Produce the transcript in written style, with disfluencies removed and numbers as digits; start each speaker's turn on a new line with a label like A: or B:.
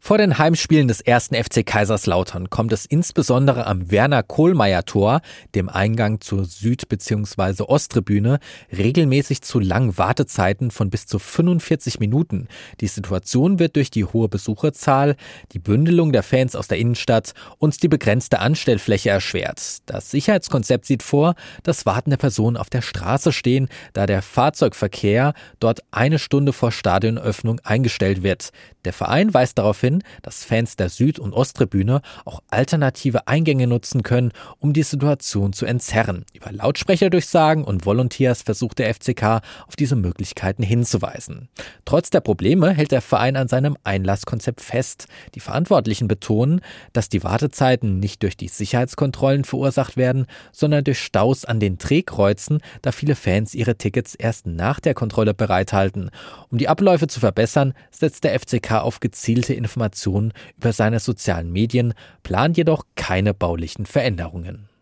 A: Vor den Heimspielen des 1. FC Kaiserslautern kommt es insbesondere am Werner-Kohlmeier-Tor, dem Eingang zur Süd- bzw. Osttribüne, regelmäßig zu langen Wartezeiten von bis zu 45 Minuten. Die Situation wird durch die hohe Besucherzahl, die Bündelung der Fans aus der Innenstadt und die begrenzte Anstellfläche erschwert. Das Sicherheitskonzept sieht vor, dass wartende Personen auf der Straße stehen, da der Fahrzeugverkehr dort 1 Stunde vor Stadionöffnung eingestellt wird. Der Verein weist darauf hin, dass Fans der Süd- und Osttribüne auch alternative Eingänge nutzen können, um die Situation zu entzerren. Über Lautsprecherdurchsagen und Volunteers versucht der FCK auf diese Möglichkeiten hinzuweisen. Trotz der Probleme hält der Verein an seinem Einlasskonzept fest. Die Verantwortlichen betonen, dass die Wartezeiten nicht durch die Sicherheitskontrollen verursacht werden, sondern durch Staus an den Drehkreuzen, da viele Fans ihre Tickets erst nach der Kontrolle bereithalten. Um die Abläufe zu verbessern, setzt der FCK auf gezielte Informationen über seine sozialen Medien, plant jedoch keine baulichen Veränderungen.